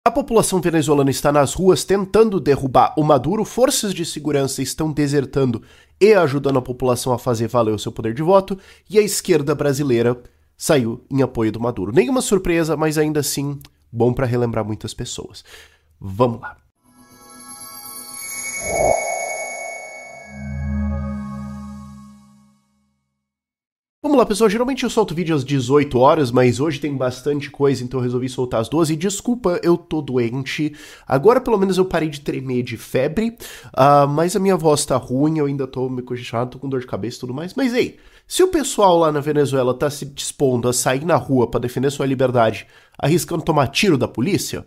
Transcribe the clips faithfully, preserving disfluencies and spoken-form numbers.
A população venezuelana está nas ruas tentando derrubar o Maduro, forças de segurança estão desertando e ajudando a população a fazer valer o seu poder de voto, e a esquerda brasileira saiu em apoio do Maduro. Nenhuma surpresa, mas ainda assim bom para relembrar muitas pessoas. Vamos lá. Vamos lá, pessoal, geralmente eu solto vídeo às dezoito horas, mas hoje tem bastante coisa, então eu resolvi soltar às doze. Desculpa, eu tô doente. Agora pelo menos eu parei de tremer de febre, uh, mas a minha voz tá ruim, eu ainda tô me cochichando, tô com dor de cabeça e tudo mais. Mas ei, se o pessoal lá na Venezuela tá se dispondo a sair na rua pra defender sua liberdade, arriscando tomar tiro da polícia,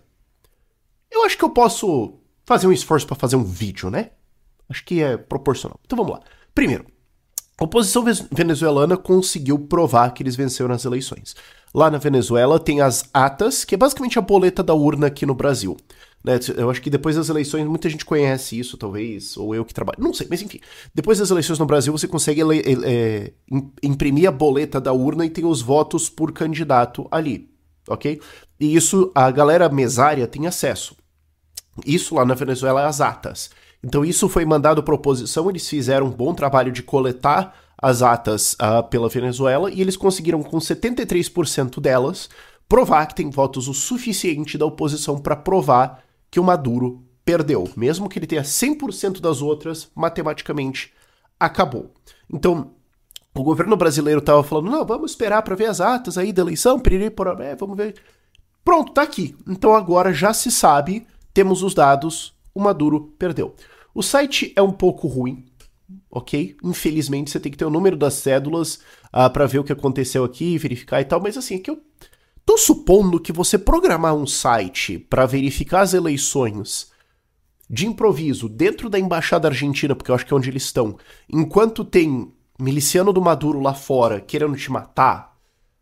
eu acho que eu posso fazer um esforço pra fazer um vídeo, né? Acho que é proporcional. Então vamos lá. Primeiro, a oposição venezuelana conseguiu provar que eles venceram nas eleições. Lá na Venezuela tem as atas, que é basicamente a boleta da urna aqui no Brasil. Né? Eu acho que depois das eleições, muita gente conhece isso, talvez, ou eu que trabalho, não sei, mas enfim. Depois das eleições no Brasil, você consegue é, imprimir a boleta da urna e tem os votos por candidato ali, ok? E isso a galera mesária tem acesso. Isso lá na Venezuela é as atas. Então isso foi mandado para a oposição, eles fizeram um bom trabalho de coletar as atas uh, pela Venezuela e eles conseguiram, com setenta e três por cento delas, provar que tem votos o suficiente da oposição para provar que o Maduro perdeu. Mesmo que ele tenha cem por cento das outras, matematicamente acabou. Então, o governo brasileiro estava falando, não, vamos esperar para ver as atas aí da eleição, piriri, pororé, vamos ver. Pronto, tá aqui. Então agora já se sabe, temos os dados, o Maduro perdeu. O site é um pouco ruim, ok? Infelizmente, você tem que ter o número das cédulas uh, para ver o que aconteceu aqui, verificar e tal, mas assim, é que eu tô supondo que você programar um site para verificar as eleições de improviso dentro da embaixada argentina, porque eu acho que é onde eles estão, enquanto tem miliciano do Maduro lá fora querendo te matar,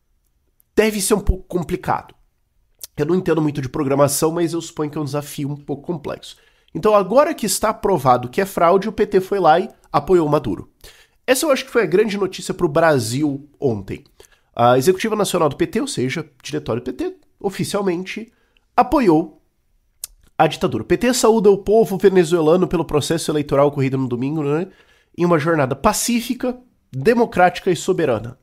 deve ser um pouco complicado. Eu não entendo muito de programação, mas eu suponho que é um desafio um pouco complexo. Então agora que está provado que é fraude, o P T foi lá e apoiou o Maduro. Essa eu acho que foi a grande notícia para o Brasil ontem. A Executiva Nacional do P T, ou seja, diretório do P T, oficialmente apoiou a ditadura. O P T saúda o povo venezuelano pelo processo eleitoral ocorrido no domingo, né, em uma jornada pacífica, democrática e soberana.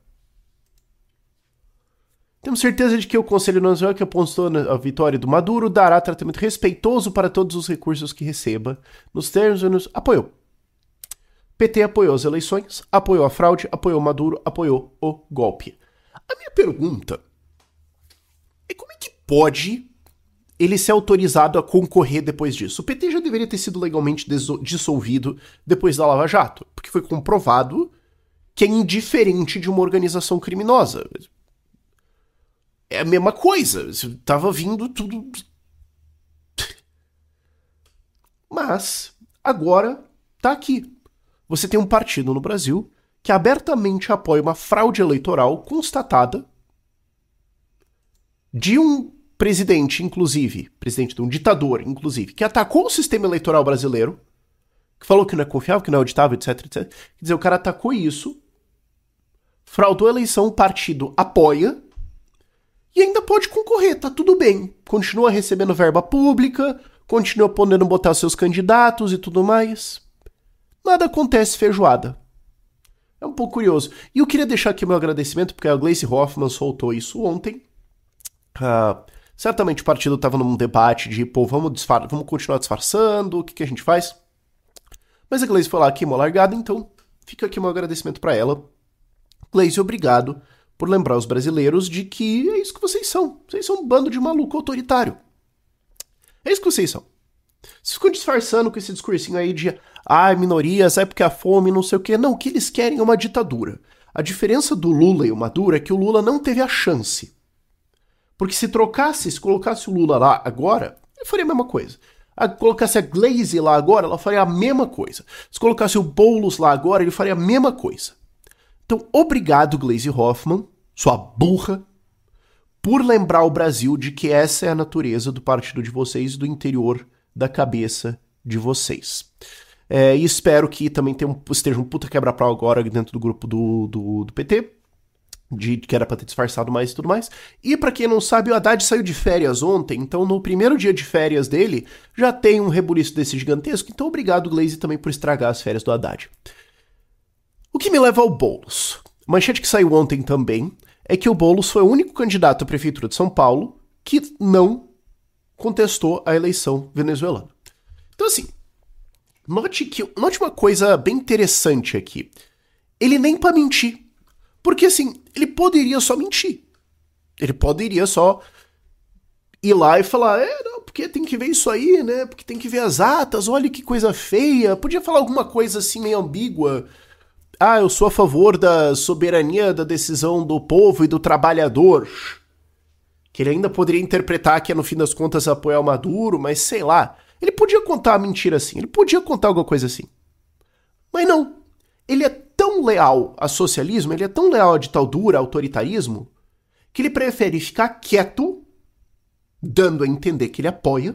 Temos certeza de que o Conselho Nacional, que apontou a vitória do Maduro, dará tratamento respeitoso para todos os recursos que receba, nos termos e nos... Apoiou. P T apoiou as eleições, apoiou a fraude, apoiou o Maduro, apoiou o golpe. A minha pergunta é como é que pode ele ser autorizado a concorrer depois disso? O P T já deveria ter sido legalmente dissolvido depois da Lava Jato, porque foi comprovado que é indiferente de uma organização criminosa. É a mesma coisa, tava vindo tudo... Mas, agora, tá aqui. Você tem um partido no Brasil que abertamente apoia uma fraude eleitoral constatada de um presidente, inclusive, presidente de um ditador, inclusive, que atacou o sistema eleitoral brasileiro, que falou que não é confiável, que não é auditável, etc, etcétera. Quer dizer, o cara atacou isso, fraudou a eleição, o partido apoia, e ainda pode concorrer, tá tudo bem. Continua recebendo verba pública, continua podendo botar seus candidatos e tudo mais. Nada acontece feijoada. É um pouco curioso. E eu queria deixar aqui meu agradecimento, porque a Gleisi Hoffmann soltou isso ontem. Uh, certamente o partido estava num debate de, pô, vamos, disfar- vamos continuar disfarçando, o que, que a gente faz? Mas a Gleisi foi lá, queimou a largada, então fica aqui meu agradecimento para ela. Gleisi, obrigado por lembrar os brasileiros de que é isso que vocês são. Vocês são um bando de maluco autoritário. É isso que vocês são. Vocês ficam disfarçando com esse discursinho aí de ah, minorias, é porque a fome, não sei o quê. Não, o que eles querem é uma ditadura. A diferença do Lula e o Maduro é que o Lula não teve a chance. Porque se trocasse, se colocasse o Lula lá agora, ele faria a mesma coisa. Se colocasse a Gleisi lá agora, ela faria a mesma coisa. Se colocasse o Boulos lá agora, ele faria a mesma coisa. Então, obrigado, Gleisi Hoffmann, sua burra, por lembrar o Brasil de que essa é a natureza do partido de vocês, do interior da cabeça de vocês. É, e espero que também tenha um, esteja um puta quebra-pau agora dentro do grupo do, do, do P T. de que era pra ter disfarçado mais e tudo mais. E pra quem não sabe, o Haddad saiu de férias ontem, então no primeiro dia de férias dele já tem um rebuliço desse gigantesco, então obrigado, Glaze, também por estragar as férias do Haddad. O que me leva ao Boulos. Manchete que saiu ontem também é que o Boulos foi o único candidato à prefeitura de São Paulo que não contestou a eleição venezuelana. Então assim, note, que, note uma coisa bem interessante aqui. Ele nem pra mentir. Porque, assim, ele poderia só mentir. Ele poderia só ir lá e falar, é, não, porque tem que ver isso aí, né? Porque tem que ver as atas, olha que coisa feia. Podia falar alguma coisa assim meio ambígua. Ah, eu sou a favor da soberania da decisão do povo e do trabalhador. Que ele ainda poderia interpretar que é, no fim das contas, apoiar o Maduro, mas sei lá. Ele podia contar a mentira assim, ele podia contar alguma coisa assim. Mas não. Ele é tão leal a socialismo, ele é tão leal a ditadura, a autoritarismo, que ele prefere ficar quieto, dando a entender que ele apoia,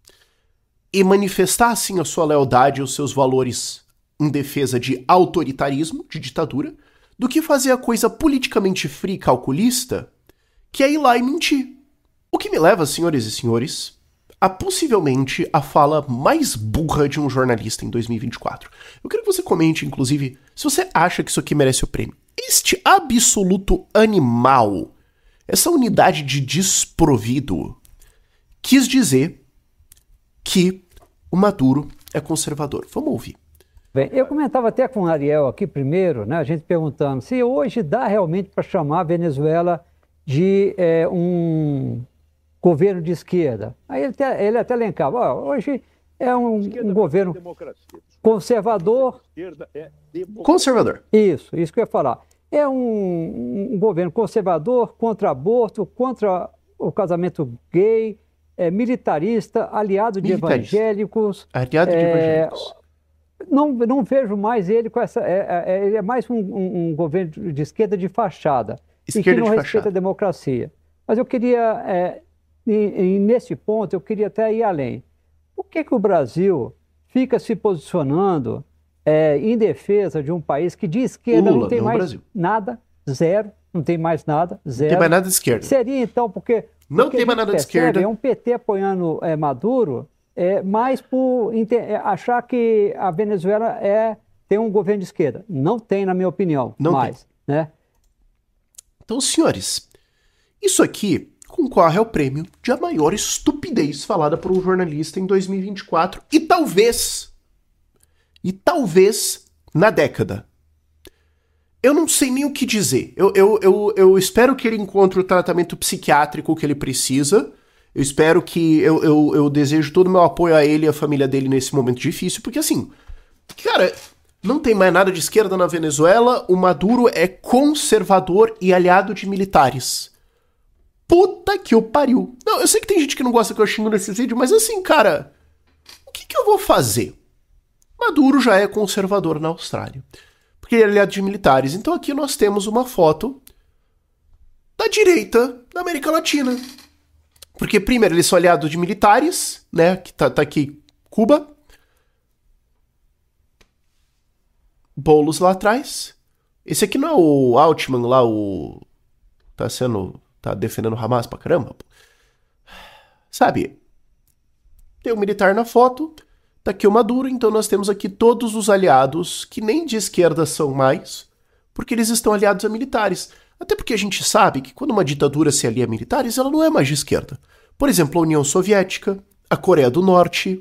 e manifestar assim a sua lealdade e os seus valores em defesa de autoritarismo, de ditadura, do que fazer a coisa politicamente fria e calculista, que é ir lá e mentir. O que me leva, senhores e senhores, a possivelmente a fala mais burra de um jornalista em dois mil e vinte e quatro. Eu quero que você comente, inclusive, se você acha que isso aqui merece o prêmio. Este absoluto animal, essa unidade de desprovido, quis dizer que o Maduro é conservador. Vamos ouvir. Bem, eu comentava até com o Ariel aqui primeiro, né, a gente perguntando se hoje dá realmente para chamar a Venezuela de é, um governo de esquerda. Aí ele até, ele até elencava, ó, hoje é um, um governo conservador. Conservador. Isso, isso que eu ia falar. É um, um governo conservador, contra aborto, contra o casamento gay, é, militarista, aliado de militarista. evangélicos. Aliado de é, evangélicos. Não, não vejo mais ele com essa... É, é, ele é mais um, um, um governo de esquerda de fachada. Esquerda e que não de respeita fachada. a democracia. Mas eu queria, é, e, e nesse ponto, eu queria até ir além. Por que que o Brasil fica se posicionando é, em defesa de um país que de esquerda Lula, não tem não mais Brasil. nada, zero, não tem mais nada, zero. Não tem mais nada de esquerda. Seria então, porque... Não porque tem mais nada de esquerda. É um P T apoiando é, Maduro, é, mais por é, achar que a Venezuela é, tem um governo de esquerda. Não tem, na minha opinião, não mais. Tem. Né? Então, senhores, isso aqui concorre ao prêmio de a maior estupidez falada por um jornalista em dois mil e vinte e quatro e talvez, e talvez na década. Eu não sei nem o que dizer. Eu, eu, eu, eu espero que ele encontre o tratamento psiquiátrico que ele precisa. Eu espero que... Eu, eu, eu desejo todo o meu apoio a ele e a família dele nesse momento difícil, porque assim, cara... Não tem mais nada de esquerda na Venezuela, o Maduro é conservador e aliado de militares. Puta que o pariu. Não, eu sei que tem gente que não gosta que eu xingo nesse vídeo, mas assim, cara, o que que eu vou fazer? Maduro já é conservador na Austrália, porque ele é aliado de militares. Então aqui nós temos uma foto da direita da América Latina. Porque primeiro eles são aliados de militares, né, que tá, tá aqui Cuba, Boulos lá atrás. Esse aqui não é o Altman lá, o... Tá sendo... Tá defendendo o Hamas pra caramba? Sabe? Tem um militar na foto. Tá aqui o Maduro. Então nós temos aqui todos os aliados que nem de esquerda são mais, porque eles estão aliados a militares. Até porque a gente sabe que quando uma ditadura se alia a militares, ela não é mais de esquerda. Por exemplo, a União Soviética, a Coreia do Norte...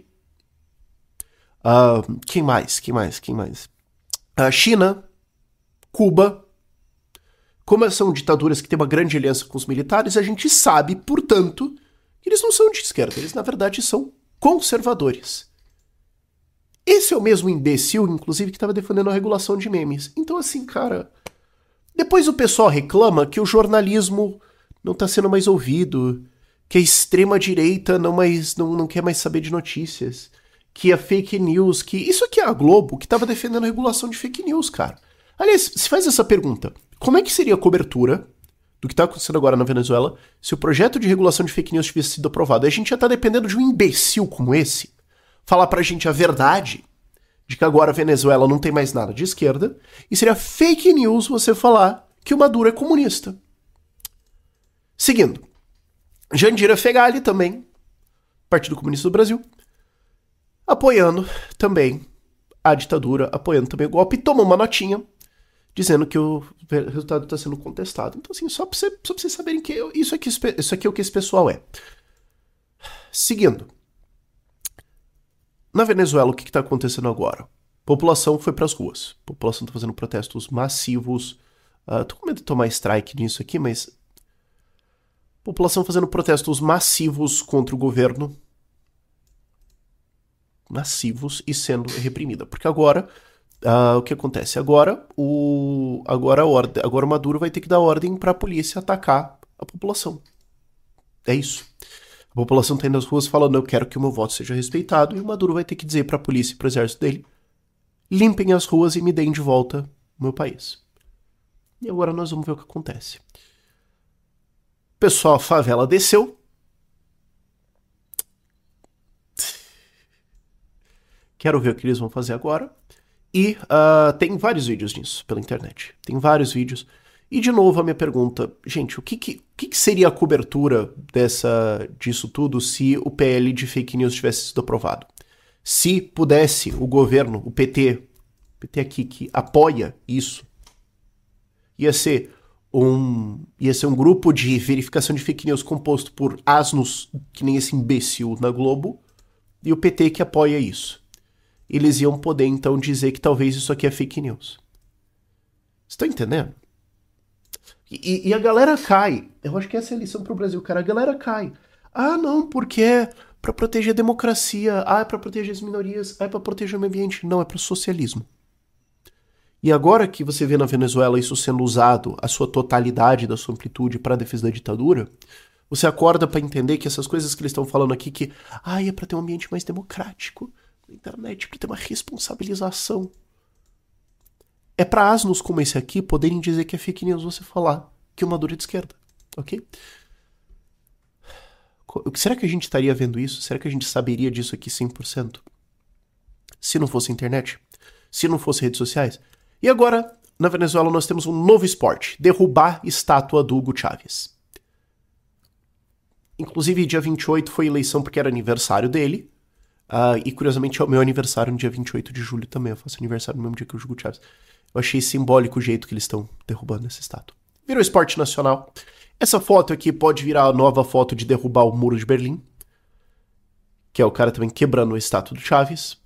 Uh, quem mais? Quem mais? Quem mais? A China, Cuba, como são ditaduras que têm uma grande aliança com os militares, a gente sabe, portanto, que eles não são de esquerda, eles na verdade são conservadores. Esse é o mesmo imbecil, inclusive, que estava defendendo a regulação de memes. Então assim, cara, depois o pessoal reclama que o jornalismo não está sendo mais ouvido, que a extrema-direita não, mais, não, não quer mais saber de notícias, que a fake news, que... Isso aqui é a Globo, que estava defendendo a regulação de fake news, cara. Aliás, se faz essa pergunta, como é que seria a cobertura do que está acontecendo agora na Venezuela se o projeto de regulação de fake news tivesse sido aprovado? A gente já está dependendo de um imbecil como esse falar pra gente a verdade de que agora a Venezuela não tem mais nada de esquerda, e seria fake news você falar que o Maduro é comunista. Seguindo, Jandira Fegali também, Partido Comunista do Brasil, apoiando também a ditadura, apoiando também o golpe, e toma uma notinha dizendo que o resultado está sendo contestado. Então, assim, só para você, só pra vocês saberem que eu, isso, aqui, isso aqui é o que esse pessoal é. Seguindo. Na Venezuela, o que está acontecendo agora? A população foi para as ruas. A população está fazendo protestos massivos. Uh, tô com medo de tomar strike nisso aqui, mas... A população fazendo protestos massivos contra o governo. Massivos e sendo reprimida. Porque agora... Uh, o que acontece? Agora o, agora, a ordem, agora o Maduro vai ter que dar ordem para a polícia atacar a população. É isso. A população está indo nas ruas falando: eu quero que o meu voto seja respeitado, e o Maduro vai ter que dizer para a polícia e para o exército dele: limpem as ruas e me deem de volta o meu país. E agora nós vamos ver o que acontece. Pessoal, a favela desceu. Quero ver o que eles vão fazer agora. E uh, tem vários vídeos nisso pela internet. Tem vários vídeos. E de novo a minha pergunta, gente, o que, que, o que, que seria a cobertura dessa, disso tudo se o P L de fake news tivesse sido aprovado? Se pudesse o governo, o P T, o P T aqui que apoia isso, ia ser um, ia ser um grupo de verificação de fake news composto por asnos, que nem esse imbecil na Globo, e o P T que apoia isso. Eles iam poder, então, dizer que talvez isso aqui é fake news. Estão entendendo? E, e a galera cai. Eu acho que essa é a lição pro Brasil, cara. A galera cai. Ah, não, porque é pra proteger a democracia. Ah, é pra proteger as minorias. Ah, é pra proteger o meio ambiente. Não, é pro socialismo. E agora que você vê na Venezuela isso sendo usado, a sua totalidade, da sua amplitude, para a defesa da ditadura, você acorda pra entender que essas coisas que eles estão falando aqui, que ah, é pra ter um ambiente mais democrático na internet, porque tem uma responsabilização. É pra asnos como esse aqui poderem dizer que é fake news você falar que o Maduro é de esquerda, ok? Será que a gente estaria vendo isso? Será que a gente saberia disso aqui cem por cento? Se não fosse internet? Se não fosse redes sociais? E agora, na Venezuela, nós temos um novo esporte: derrubar estátua do Hugo Chávez. Inclusive, dia vinte e oito foi eleição porque era aniversário dele. Uh, e curiosamente é o meu aniversário no dia vinte e oito de julho também. Eu faço aniversário no mesmo dia que o Hugo Chávez. Eu achei simbólico o jeito que eles estão derrubando essa estátua. Virou esporte nacional. Essa foto aqui pode virar a nova foto de derrubar o Muro de Berlim, que é o cara também quebrando a estátua do Chávez.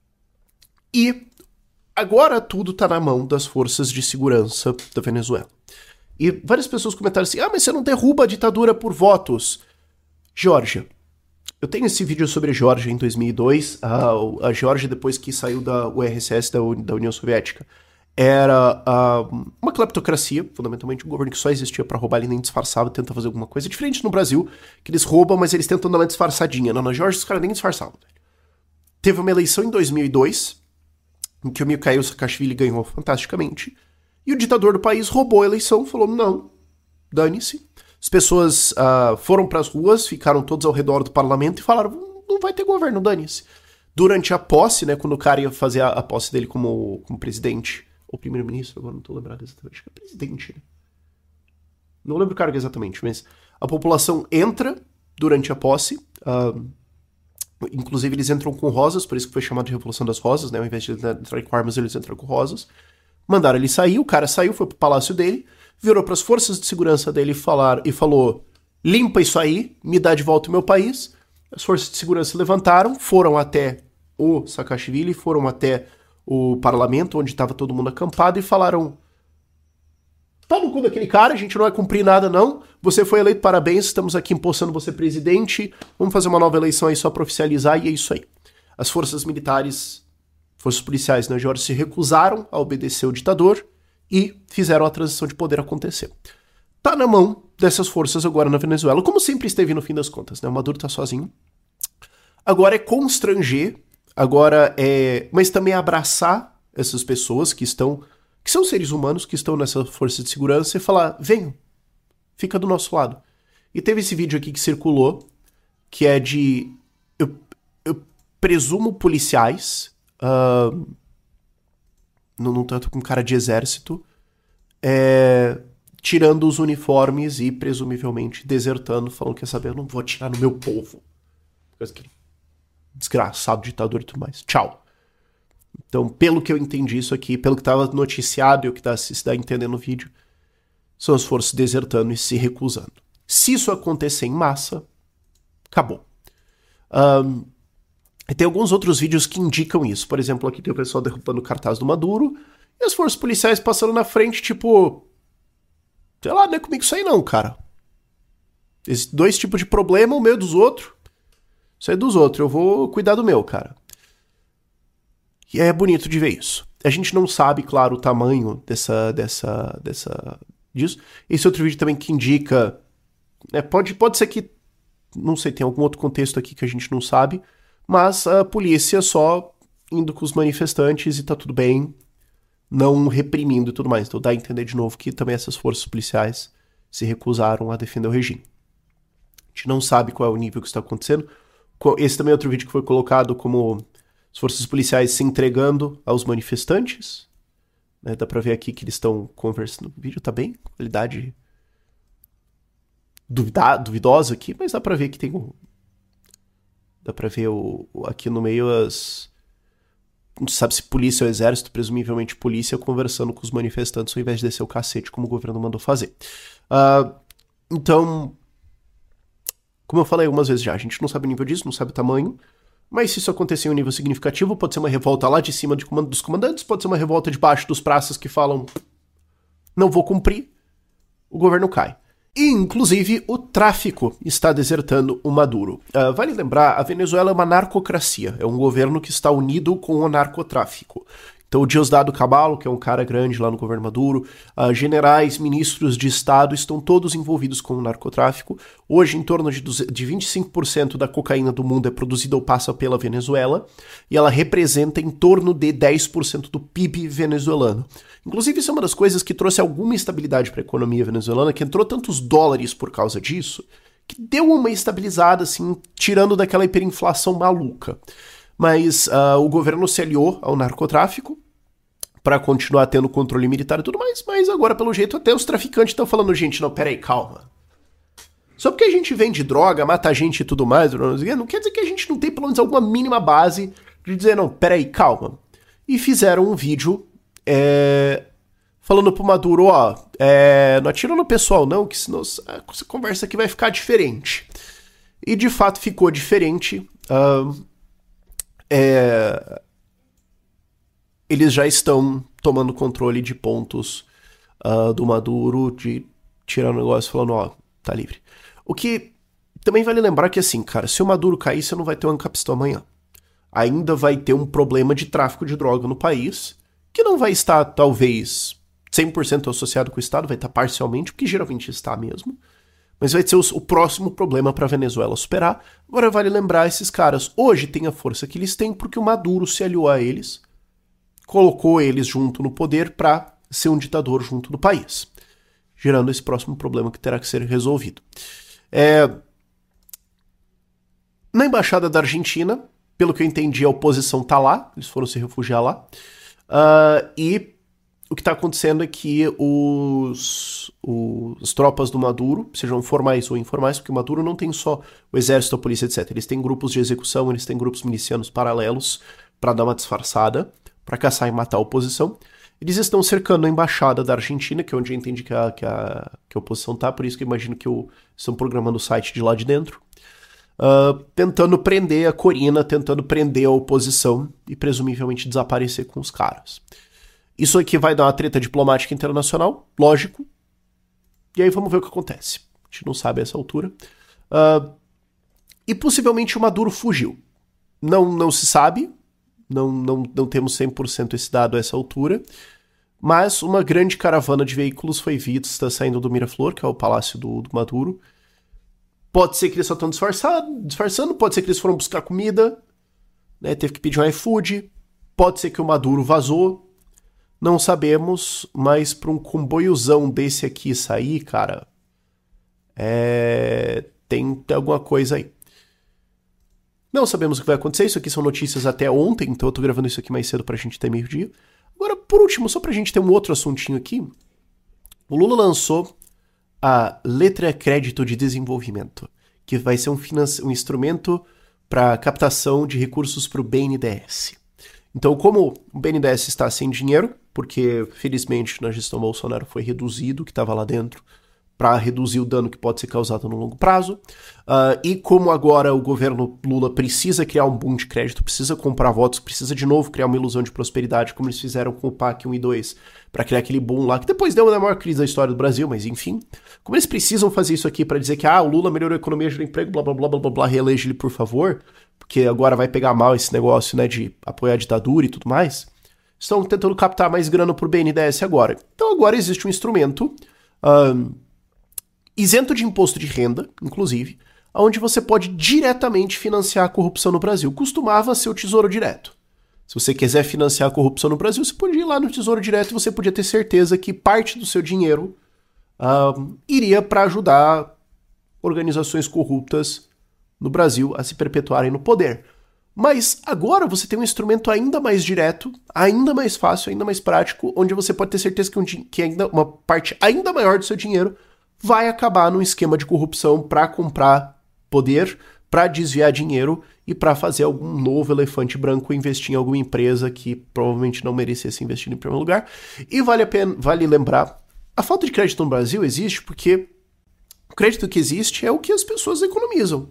E agora tudo tá na mão das forças de segurança da Venezuela. E várias pessoas comentaram assim: ah, mas você não derruba a ditadura por votos. Geórgia. Eu tenho esse vídeo sobre a Geórgia em dois mil e dois. A, a Geórgia, depois que saiu da U R S S, da, da União Soviética, era uh, uma cleptocracia, fundamentalmente um governo que só existia para roubar, ele nem disfarçava, tenta fazer alguma coisa. Diferente no Brasil, que eles roubam, mas eles tentam dar uma disfarçadinha. Não, na Geórgia os caras nem disfarçavam. Teve uma eleição em dois mil e dois, em que o Mikhail Saakashvili ganhou fantasticamente, e o ditador do país roubou a eleição, falou: não, dane-se. As pessoas uh, foram para as ruas, ficaram todos ao redor do parlamento e falaram: não vai ter governo, dane-se. Durante a posse, né, quando o cara ia fazer a, a posse dele como, como presidente, ou primeiro-ministro, agora não tô lembrado exatamente, acho que é presidente, né? Não lembro o cargo exatamente, mas a população entra durante a posse, uh, inclusive eles entram com rosas, por isso que foi chamado de Revolução das Rosas, né, ao invés de entrar com armas, eles entram com rosas. Mandaram ele sair, o cara saiu, foi pro palácio dele, virou para as forças de segurança dele falar, e falou: limpa isso aí, me dá de volta o meu país. As forças de segurança levantaram, foram até o Saakashvili, foram até o parlamento, onde estava todo mundo acampado, e falaram: tá no cu daquele cara, a gente não vai cumprir nada não, você foi eleito, parabéns, estamos aqui empossando você presidente, vamos fazer uma nova eleição aí só para oficializar, e é isso aí. As forças militares, forças policiais na Geórgia se recusaram a obedecer o ditador, e fizeram a transição de poder acontecer. Tá na mão dessas forças agora na Venezuela, como sempre esteve no fim das contas, né? O Maduro tá sozinho. Agora é constranger, agora é... mas também abraçar essas pessoas que estão... que são seres humanos, que estão nessa força de segurança, e falar: venham, fica do nosso lado. E teve esse vídeo aqui que circulou, que é de... Eu, eu presumo policiais... Uh, não, não tanto com cara de exército, é, tirando os uniformes e presumivelmente desertando, falando, quer saber, eu não vou atirar no meu povo. Desgraçado ditador e tudo mais. Tchau. Então, pelo que eu entendi isso aqui, pelo que estava noticiado e o que tá, se dá a entender no vídeo, são as forças desertando e se recusando. Se isso acontecer em massa, acabou. Um, e tem alguns outros vídeos que indicam isso. Por exemplo, aqui tem o pessoal derrubando o cartaz do Maduro e as forças policiais passando na frente, tipo... Sei lá, não é comigo isso aí não, cara. Existem dois tipos de problema, o meu e dos outros. Isso aí é dos outros, eu vou cuidar do meu, cara. E é bonito de ver isso. A gente não sabe, claro, o tamanho dessa... dessa, dessa disso. Esse outro vídeo também que indica... Né, pode, pode ser que... Não sei, tem algum outro contexto aqui que a gente não sabe. Mas a polícia só indo com os manifestantes e tá tudo bem. Não reprimindo e tudo mais. Então dá a entender de novo que também essas forças policiais se recusaram a defender o regime. A gente não sabe qual é o nível que está acontecendo. Esse também é outro vídeo que foi colocado como as forças policiais se entregando aos manifestantes. Né, dá pra ver aqui que eles estão conversando. O vídeo tá bem, qualidade duvida, duvidosa aqui, mas dá pra ver que tem um... Dá pra ver o, aqui no meio as... Não sabe se polícia ou exército, presumivelmente polícia, conversando com os manifestantes ao invés de descer o cacete, como o governo mandou fazer. Uh, então, como eu falei algumas vezes já, a gente não sabe o nível disso, não sabe o tamanho, mas se isso acontecer em um nível significativo, pode ser uma revolta lá de cima de comando dos comandantes, pode ser uma revolta debaixo dos praças que falam não vou cumprir, o governo cai. E, inclusive, o tráfico está desertando o Maduro. Uh, vale lembrar, a Venezuela é uma narcocracia. É um governo que está unido com o narcotráfico. Então, o Diosdado Cabalo, que é um cara grande lá no governo Maduro, uh, generais, ministros de Estado, estão todos envolvidos com o narcotráfico. Hoje, em torno de, de vinte e cinco por cento da cocaína do mundo é produzida ou passa pela Venezuela, e ela representa em torno de dez por cento do P I B venezuelano. Inclusive, isso é uma das coisas que trouxe alguma estabilidade para a economia venezuelana, que entrou tantos dólares por causa disso, que deu uma estabilizada, assim, tirando daquela hiperinflação maluca. Mas uh, o governo se aliou ao narcotráfico para continuar tendo controle militar e tudo mais, mas agora, pelo jeito, até os traficantes estão falando, gente, não, peraí, calma. Só porque a gente vende droga, mata gente e tudo mais, não quer dizer que a gente não tem pelo menos alguma mínima base de dizer, não, peraí, calma. E fizeram um vídeo é, falando pro Maduro, ó, é, não atira no pessoal não, que senão essa conversa aqui vai ficar diferente. E de fato ficou diferente. Uh, é, eles já estão tomando controle de pontos uh, do Maduro, de tirar o negócio falando, ó, tá livre. O que também vale lembrar que assim, cara, se o Maduro cair, você não vai ter um Ancapistão amanhã. Ainda vai ter um problema de tráfico de droga no país, que não vai estar, talvez, cem por cento associado com o Estado, vai estar parcialmente, porque geralmente está mesmo. Mas vai ser o, o próximo problema para a Venezuela superar. Agora vale lembrar, esses caras hoje têm a força que eles têm porque o Maduro se aliou a eles, colocou eles junto no poder para ser um ditador junto do país, gerando esse próximo problema que terá que ser resolvido. É... Na Embaixada da Argentina, pelo que eu entendi, a oposição tá lá, eles foram se refugiar lá. Uh, e o que está acontecendo é que os, os, as tropas do Maduro, sejam formais ou informais, porque o Maduro não tem só o exército, a polícia, etcétera. Eles têm grupos de execução, eles têm grupos milicianos paralelos para dar uma disfarçada, para caçar e matar a oposição. Eles estão cercando a embaixada da Argentina, que é onde eu entendi que a, que a, que a oposição tá, por isso que eu imagino que o, estão programando o site de lá de dentro. Uh, tentando prender a Corina, tentando prender a oposição e presumivelmente desaparecer com os caras. Isso aqui vai dar uma treta diplomática internacional, lógico. E aí vamos ver o que acontece. A gente não sabe a essa altura. Uh, e possivelmente o Maduro fugiu. Não, não se sabe. Não, não, não temos cem por cento esse dado a essa altura. Mas uma grande caravana de veículos foi vista saindo do Miraflor, que é o palácio do, do Maduro. Pode ser que eles só estão disfarçando, pode ser que eles foram buscar comida, né, teve que pedir um iFood, pode ser que o Maduro vazou, não sabemos, mas para um comboiozão desse aqui sair, cara, é... tem, tem alguma coisa aí. Não sabemos o que vai acontecer, isso aqui são notícias até ontem, então eu tô gravando isso aqui mais cedo pra gente ter meio-dia. Agora, por último, só pra gente ter um outro assuntinho aqui, o Lula lançou a letra crédito de desenvolvimento, que vai ser um, um instrumento para captação de recursos para o B N D E S. Então, como o B N D E S está sem dinheiro, porque felizmente na gestão Bolsonaro foi reduzido o que estava lá dentro para reduzir o dano que pode ser causado no longo prazo, uh, e como agora o governo Lula precisa criar um boom de crédito, precisa comprar votos, precisa de novo criar uma ilusão de prosperidade, como eles fizeram com o P A C um e dois, para criar aquele boom lá, que depois deu uma da maior crise da história do Brasil, mas enfim, como eles precisam fazer isso aqui para dizer que ah, o Lula melhorou a economia, gerou emprego, blá blá blá blá blá blá, reeleja ele por favor, porque agora vai pegar mal esse negócio, né, de apoiar a ditadura e tudo mais, estão tentando captar mais grana por B N D E S agora. Então agora existe um instrumento um, isento de imposto de renda, inclusive, onde você pode diretamente financiar a corrupção no Brasil. Costumava ser o Tesouro Direto. Se você quiser financiar a corrupção no Brasil, você podia ir lá no Tesouro Direto e você podia ter certeza que parte do seu dinheiro um, iria para ajudar organizações corruptas no Brasil a se perpetuarem no poder. Mas agora você tem um instrumento ainda mais direto, ainda mais fácil, ainda mais prático, onde você pode ter certeza que, um, que ainda, uma parte ainda maior do seu dinheiro vai acabar num esquema de corrupção para comprar poder, para desviar dinheiro e para fazer algum novo elefante branco investir em alguma empresa que provavelmente não merecesse investir em primeiro lugar. E vale a pena, vale lembrar, a falta de crédito no Brasil existe porque o crédito que existe é o que as pessoas economizam.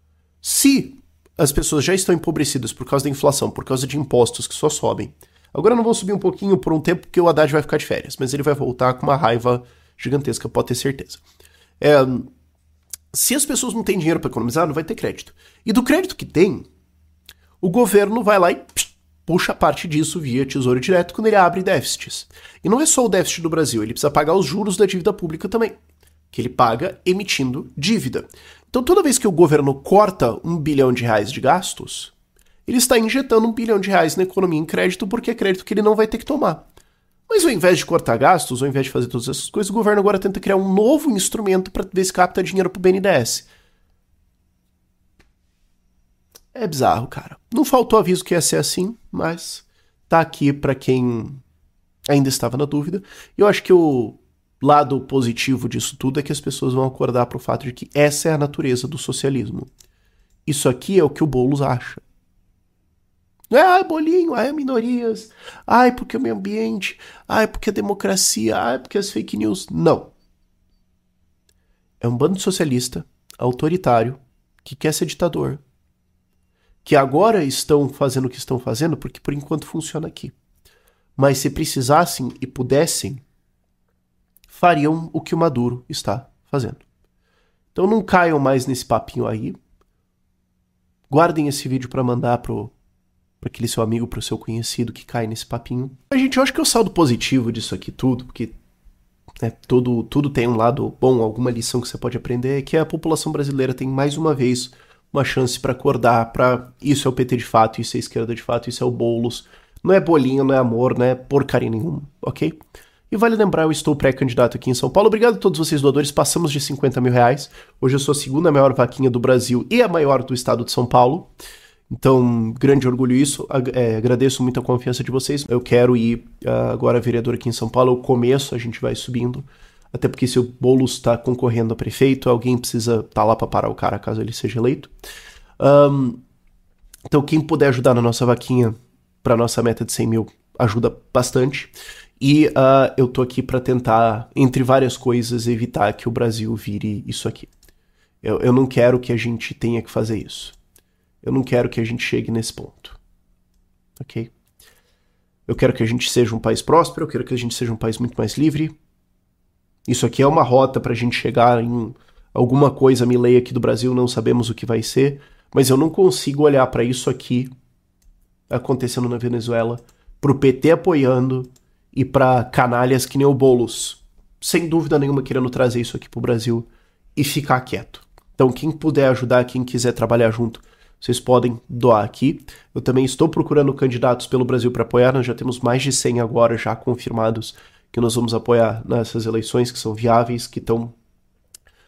Se as pessoas já estão empobrecidas por causa da inflação, por causa de impostos que só sobem, agora eu não vou subir um pouquinho por um tempo porque o Haddad vai ficar de férias, mas ele vai voltar com uma raiva gigantesca, pode ter certeza. É, se as pessoas não têm dinheiro para economizar, não vai ter crédito. E do crédito que tem, o governo vai lá e psh, puxa parte disso via Tesouro Direto quando ele abre déficits. E não é só o déficit do Brasil, ele precisa pagar os juros da dívida pública também, que ele paga emitindo dívida. Então toda vez que o governo corta um bilhão de reais de gastos, ele está injetando um bilhão de reais na economia em crédito porque é crédito que ele não vai ter que tomar. Mas ao invés de cortar gastos, ao invés de fazer todas essas coisas, o governo agora tenta criar um novo instrumento para ver se capta dinheiro pro B N D E S. É bizarro, cara. Não faltou aviso que ia ser assim, mas tá aqui para quem ainda estava na dúvida. E eu acho que o lado positivo disso tudo é que as pessoas vão acordar pro fato de que essa é a natureza do socialismo. Isso aqui é o que o Boulos acha. Não é, ai, bolinho, ai, minorias, ai, porque o meio ambiente, ai, porque a democracia, ai, porque as fake news. Não. É um bando de socialista, autoritário, que quer ser ditador, que agora estão fazendo o que estão fazendo porque por enquanto funciona aqui. Mas se precisassem e pudessem, fariam o que o Maduro está fazendo. Então não caiam mais nesse papinho aí. Guardem esse vídeo para mandar pro para aquele seu amigo, para o seu conhecido que cai nesse papinho. A gente, eu acho que é o saldo positivo disso aqui tudo, porque né, tudo, tudo tem um lado bom, alguma lição que você pode aprender, é que a população brasileira tem mais uma vez uma chance para acordar para isso é o P T de fato, isso é a esquerda de fato, isso é o Boulos. Não é bolinho, não é amor, não é porcaria nenhuma, ok? E vale lembrar, eu estou pré-candidato aqui em São Paulo. Obrigado a todos vocês doadores, passamos de cinquenta mil reais. Hoje eu sou a segunda maior vaquinha do Brasil e a maior do estado de São Paulo. Então, grande orgulho isso, é, agradeço muito a confiança de vocês. Eu quero ir uh, agora vereador aqui em São Paulo, eu começo, a gente vai subindo, até porque se o Boulos está concorrendo a prefeito, alguém precisa estar tá lá para parar o cara caso ele seja eleito. Um, então, quem puder ajudar na nossa vaquinha para nossa meta de cem mil, ajuda bastante. E uh, eu tô aqui para tentar, entre várias coisas, evitar que o Brasil vire isso aqui. Eu, eu não quero que a gente tenha que fazer isso. Eu não quero que a gente chegue nesse ponto, ok? Eu quero que a gente seja um país próspero, eu quero que a gente seja um país muito mais livre. Isso aqui é uma rota para a gente chegar em alguma coisa, Milei aqui do Brasil, não sabemos o que vai ser, mas eu não consigo olhar para isso aqui acontecendo na Venezuela, pro P T apoiando e para canalhas que nem o Boulos, sem dúvida nenhuma querendo trazer isso aqui pro Brasil e ficar quieto. Então quem puder ajudar, quem quiser trabalhar junto, vocês podem doar aqui. Eu também estou procurando candidatos pelo Brasil para apoiar. Nós já temos mais de cem agora já confirmados que nós vamos apoiar nessas eleições que são viáveis, que estão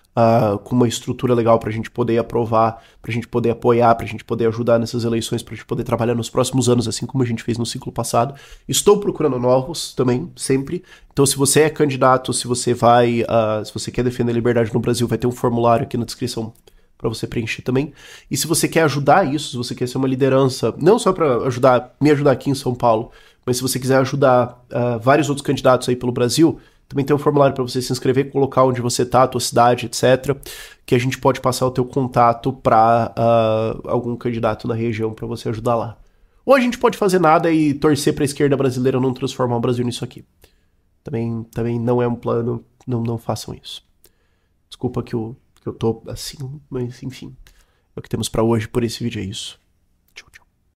uh, com uma estrutura legal pra gente poder aprovar, pra gente poder apoiar, pra gente poder ajudar nessas eleições, pra gente poder trabalhar nos próximos anos, assim como a gente fez no ciclo passado. Estou procurando novos também, sempre. Então, se você é candidato, se você vai, uh, se você quer defender a liberdade no Brasil, vai ter um formulário aqui na descrição para você preencher também. E se você quer ajudar isso, se você quer ser uma liderança, não só para ajudar, me ajudar aqui em São Paulo, mas se você quiser ajudar uh, vários outros candidatos aí pelo Brasil, também tem um formulário para você se inscrever, colocar onde você tá, a tua cidade, etcétera, que a gente pode passar o teu contato para uh, algum candidato na região para você ajudar lá. Ou a gente pode fazer nada e torcer para a esquerda brasileira não transformar o Brasil nisso aqui. Também, também não é um plano, não, não façam isso. Desculpa que eu, que eu tô assim, mas enfim. É o que temos para hoje, por esse vídeo é isso.